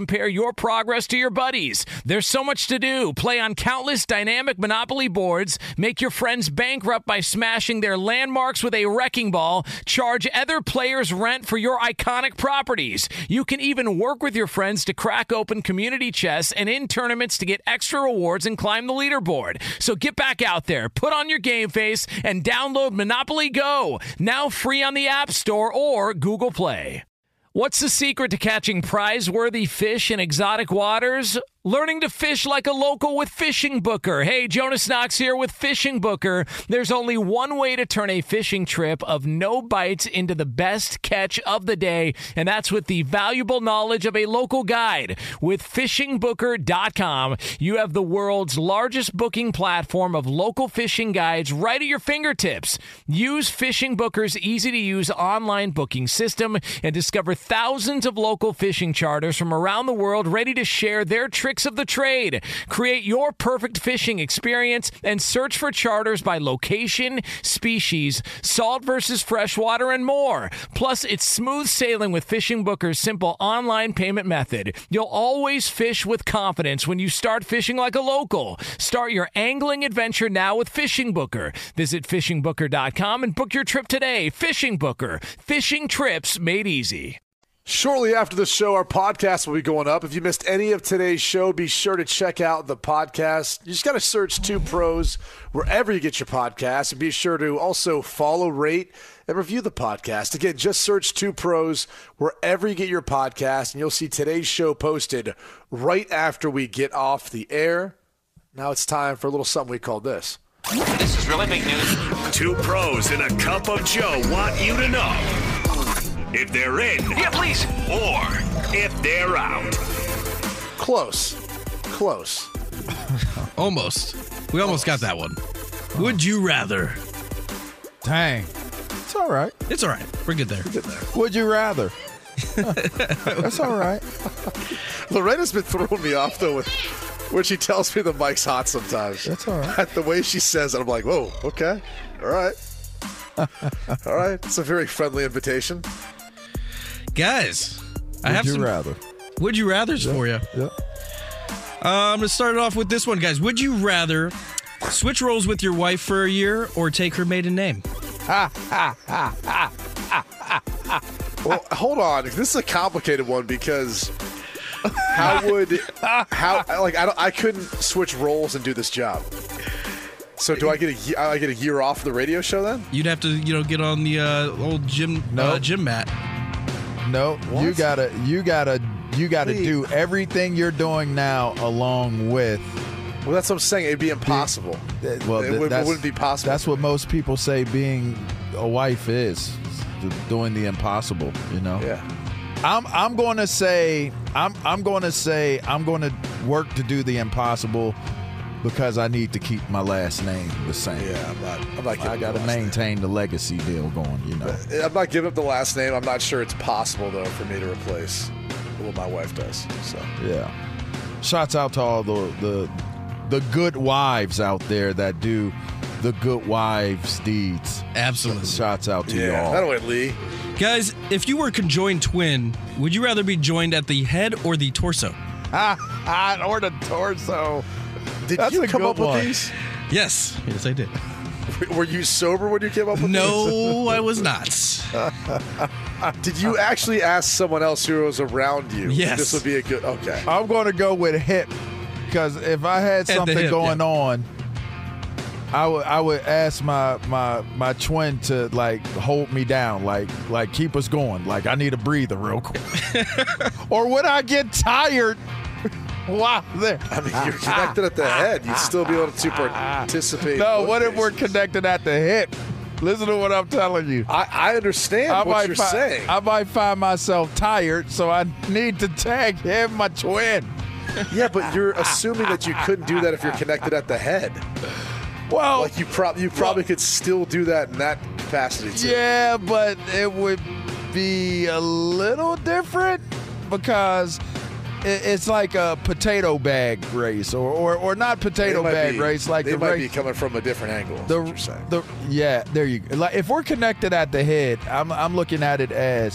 Speaker 3: compare your progress to your buddies. There's so much to do. Play on countless dynamic Monopoly boards, make your friends bankrupt by smashing their landmarks with a wrecking ball, charge other players rent for your iconic properties. You can even work with your friends to crack open community chests and in tournaments to get extra rewards and climb the leaderboard. So get back out there, put on your game face, and download Monopoly Go, now free on the App Store or Google Play. What's the secret to catching prize-worthy fish in exotic waters? Learning to fish like a local with Fishing Booker. Hey, Jonas Knox here with Fishing Booker. There's only one way to turn a fishing trip of no bites into the best catch of the day, and that's with the valuable knowledge of a local guide. With fishing booker dot com, you have the world's largest booking platform of local fishing guides right at your fingertips. Use Fishing Booker's easy-to-use online booking system and discover thousands of local fishing charters from around the world ready to share their tricks of the trade. Create your perfect fishing experience and search for charters by location, species, salt versus freshwater, and more. Plus, it's smooth sailing with Fishing Booker's simple online payment method. You'll always fish with confidence when you start fishing like a local. Start your angling adventure now with Fishing Booker. Visit fishing booker dot com and book your trip today. Fishing Booker. Fishing trips made easy.
Speaker 7: Shortly after the show, our podcast will be going up. If you missed any of today's show, be sure to check out the podcast. You just got to search Two Pros wherever you get your podcast. And be sure to also follow, rate, and review the podcast. Again, just search Two Pros wherever you get your podcast, and you'll see today's show posted right after we get off the air. Now it's time for a little something we call this.
Speaker 6: This is really big news. Two pros and a cup of Joe want you to know if they're in. Yeah, please. Or if they're out.
Speaker 7: Close. Close.
Speaker 5: Almost. We almost got that one. Would you rather?
Speaker 9: Dang. It's all right.
Speaker 5: It's all right. We're good there.
Speaker 7: We're good there.
Speaker 9: Would you rather? That's all right.
Speaker 7: Loretta's been throwing me off, though, with when she tells me the mic's hot sometimes.
Speaker 9: That's all right.
Speaker 7: The way she says it, I'm like, whoa, okay. All right. All right. It's a very friendly invitation.
Speaker 5: Guys, I
Speaker 9: Would
Speaker 5: have
Speaker 9: you
Speaker 5: some
Speaker 9: rather?
Speaker 5: Would you rathers
Speaker 9: Yep.
Speaker 5: for you.
Speaker 9: Yep.
Speaker 5: Uh, I'm going to start it off with this one, guys. Would you rather switch roles with your wife for a year or take her maiden name?
Speaker 7: Well, hold on. This is a complicated one because how would how like I don't, I couldn't switch roles and do this job. So do I get a ye- I get a year off the radio show then?
Speaker 5: You'd have to, you know, get on the uh, old gym
Speaker 9: No.
Speaker 5: uh, gym mat.
Speaker 9: No, you
Speaker 7: What?
Speaker 9: gotta, you gotta, you gotta
Speaker 7: Please.
Speaker 9: do everything you're doing now along with.
Speaker 7: Well, that's what I'm saying. It'd be impossible.
Speaker 9: Th- Well,
Speaker 7: It
Speaker 9: th-
Speaker 7: would- it
Speaker 9: that's-
Speaker 7: wouldn't be possible.
Speaker 9: That's what most people say being a wife is, th- doing the impossible. You know.
Speaker 7: Yeah.
Speaker 9: I'm, I'm going to say, I'm, I'm going to say, I'm going to work to do the impossible because I need to keep my last name the same.
Speaker 7: Yeah, I'm not. I'm not.
Speaker 9: I
Speaker 7: giving
Speaker 9: got to
Speaker 7: the last
Speaker 9: maintain the legacy deal going. You know.
Speaker 7: name. I'm not giving up the last name. I'm not sure it's possible though for me to replace what my wife does. So
Speaker 9: Yeah. Shouts out to all the the the good wives out there that do the good wives deeds.
Speaker 5: Absolutely.
Speaker 9: Shouts out to
Speaker 7: yeah,
Speaker 9: y'all.
Speaker 7: that way, Lee.
Speaker 5: Guys, if you were a conjoined twin, would you rather be joined at the head or the torso?
Speaker 9: Ah, ah, or the torso.
Speaker 7: Did
Speaker 9: That's
Speaker 7: you
Speaker 9: a
Speaker 7: come
Speaker 9: good
Speaker 7: up with
Speaker 9: one.
Speaker 7: these?
Speaker 5: Yes. Yes, I did.
Speaker 7: Were you sober when you came up with these?
Speaker 5: No, I was not.
Speaker 7: Did you actually ask someone else who was around you?
Speaker 5: Yes.
Speaker 7: This would be a good. Okay.
Speaker 9: I'm going to go with hip because if I had
Speaker 5: At the
Speaker 9: something
Speaker 5: hip,
Speaker 9: going
Speaker 5: yeah.
Speaker 9: on, I would I would ask my my my twin to like hold me down, like like keep us going. Like I need a breather real quick. Or would I get tired? Wow, there.
Speaker 7: I mean, you're connected at the head. You'd still be able to participate.
Speaker 9: No,
Speaker 7: both
Speaker 9: what if we're
Speaker 7: cases.
Speaker 9: connected at the hip? Listen to what I'm telling you.
Speaker 7: I, I understand
Speaker 9: I
Speaker 7: what
Speaker 9: might
Speaker 7: you're
Speaker 9: fi-
Speaker 7: saying.
Speaker 9: I might find myself tired, so I need to tag him, my twin.
Speaker 7: yeah, but you're assuming that you couldn't do that if you're connected at the head.
Speaker 9: Well,
Speaker 7: Like you, prob- you probably could still do that in that capacity too.
Speaker 9: yeah, but it would be a little different because it, it's like a potato bag race, or or, or not
Speaker 7: They
Speaker 9: potato
Speaker 7: might
Speaker 9: bag
Speaker 7: be-
Speaker 9: race, like
Speaker 7: they
Speaker 9: the
Speaker 7: might
Speaker 9: race.
Speaker 7: be coming from a different angle. is
Speaker 9: the,
Speaker 7: what you're saying.
Speaker 9: the yeah, there you go. Like if we're connected at the head, I'm I'm looking at it as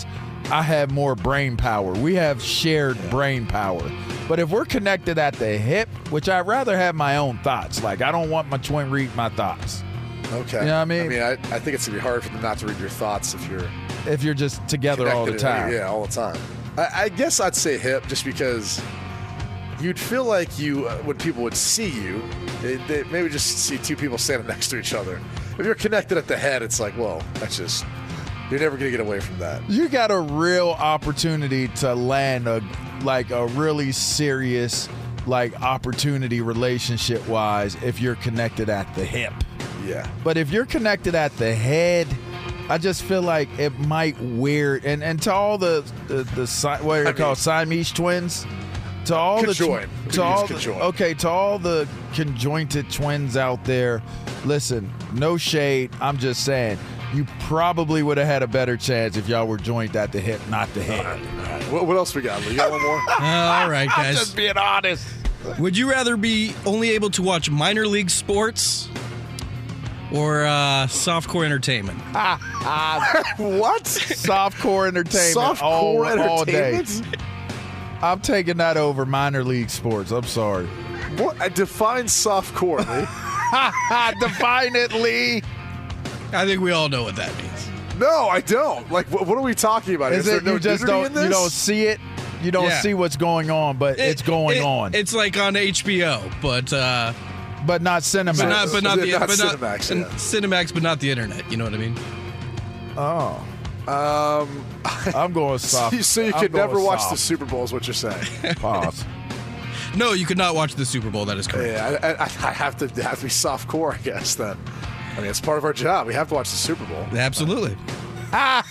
Speaker 9: I have more brain power. We have shared yeah. brain power. But if we're connected at the hip, which I'd rather have my own thoughts. Like, I don't want my twin read my thoughts.
Speaker 7: Okay.
Speaker 9: You know what I mean?
Speaker 7: I mean, I, I think it's going to be hard for them not to read your thoughts if you're
Speaker 9: if you're just together all the time.
Speaker 7: Yeah, all the time. I, I guess I'd say hip just because you'd feel like you, uh, when people would see you, they, they maybe just see two people standing next to each other. If you're connected at the head, it's like, well, that's just, you're never going to get away from that.
Speaker 9: You got a real opportunity to land a like a really serious like opportunity relationship wise if you're connected at the hip.
Speaker 7: Yeah.
Speaker 9: But if you're connected at the head, I just feel like it might weird. And and to all the the, the what are they called, Siamese twins? To all
Speaker 7: conjoined.
Speaker 9: the to all the, okay, to all the conjointed twins out there, listen, no shade. I'm just saying, you probably would have had a better chance if y'all were joined at the hip, not the head.
Speaker 7: All right, all right. What, what else we got? We got one more?
Speaker 10: Uh, all right, guys.
Speaker 9: I'm just being honest.
Speaker 10: Would you rather be only able to watch minor league sports or uh, softcore entertainment?
Speaker 7: What?
Speaker 9: Softcore entertainment.
Speaker 7: Softcore
Speaker 9: all,
Speaker 7: entertainment?
Speaker 9: All day. I'm taking that over minor league sports. I'm sorry.
Speaker 7: What? I define softcore, Lee.
Speaker 9: Define it, Lee.
Speaker 10: I think we all know what that means.
Speaker 7: No, I don't. Like, what, what are we talking about?
Speaker 9: Is,
Speaker 7: Is
Speaker 9: it
Speaker 7: there no
Speaker 9: you just
Speaker 7: nudity
Speaker 9: don't
Speaker 7: in this?
Speaker 9: you don't see it? You don't
Speaker 10: Yeah.
Speaker 9: see what's going on, but
Speaker 10: It-
Speaker 9: it's going
Speaker 10: it-
Speaker 9: on.
Speaker 10: It's like on H B O, but uh,
Speaker 9: but not Cinemax.
Speaker 10: but not, but not
Speaker 7: Not
Speaker 10: the but not,
Speaker 7: Cinemax,
Speaker 10: and
Speaker 7: yeah.
Speaker 10: Cinemax, but not the internet. You know what I mean?
Speaker 9: Oh,
Speaker 7: Um,
Speaker 9: I'm going soft.
Speaker 7: so you
Speaker 9: I'm
Speaker 7: could
Speaker 9: going
Speaker 7: never watch
Speaker 9: soft.
Speaker 7: the Super Bowl is what you're saying.
Speaker 9: Pause.
Speaker 10: No, you could not watch the Super Bowl. That is correct.
Speaker 7: Yeah, I, I, I have to have to be softcore, I guess, then. I mean, it's part of our job. We have to watch the Super Bowl.
Speaker 10: Absolutely.
Speaker 1: Oh,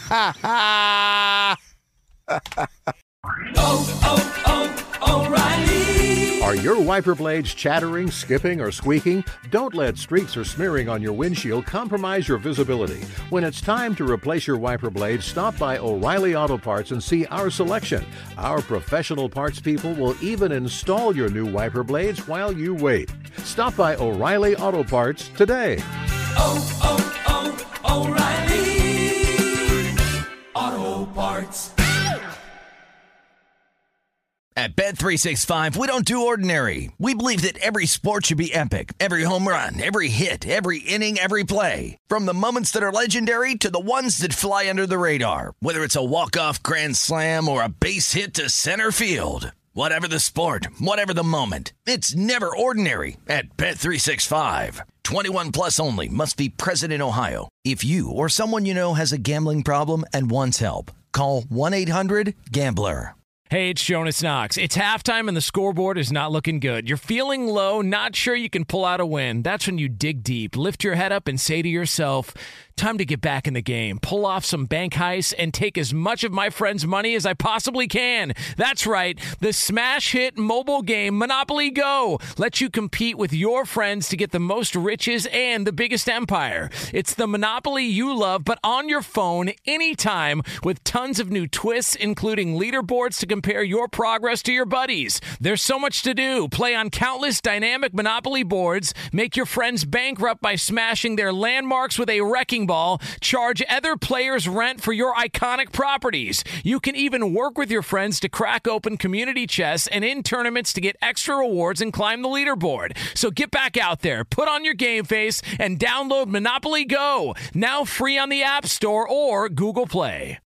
Speaker 1: oh, oh, O'Reilly.
Speaker 2: Are your wiper blades chattering, skipping, or squeaking? Don't let streaks or smearing on your windshield compromise your visibility. When it's time to replace your wiper blades, stop by O'Reilly Auto Parts and see our selection. Our professional parts people will even install your new wiper blades while you wait. Stop by O'Reilly Auto Parts today.
Speaker 1: Oh, oh, oh, O'Reilly Auto Parts.
Speaker 4: At Bet three sixty-five, we don't do ordinary. We believe that every sport should be epic. Every home run, every hit, every inning, every play. From the moments that are legendary to the ones that fly under the radar. Whether it's a walk-off grand slam or a base hit to center field. Whatever the sport, whatever the moment. It's never ordinary at Bet three sixty-five. twenty-one plus only. Must be present in Ohio. If you or someone you know has a gambling problem and wants help, call one eight hundred gambler.
Speaker 3: Hey, it's Jonas Knox. It's halftime and the scoreboard is not looking good. You're feeling low, not sure you can pull out a win. That's when you dig deep, lift your head up, and say to yourself, time to get back in the game, pull off some bank heists, and take as much of my friends' money as I possibly can. That's right. The smash hit mobile game Monopoly Go lets you compete with your friends to get the most riches and the biggest empire. It's the Monopoly you love, but on your phone anytime with tons of new twists, including leaderboards to compare your progress to your buddies. There's so much to do. Play on countless dynamic Monopoly boards, make your friends bankrupt by smashing their landmarks with a wrecking ball, charge other players rent for your iconic properties. You can even work with your friends to crack open community chests and in tournaments to get extra rewards and climb the leaderboard. So get back out there, put on your game face, and download Monopoly Go, now free on the App Store or Google Play.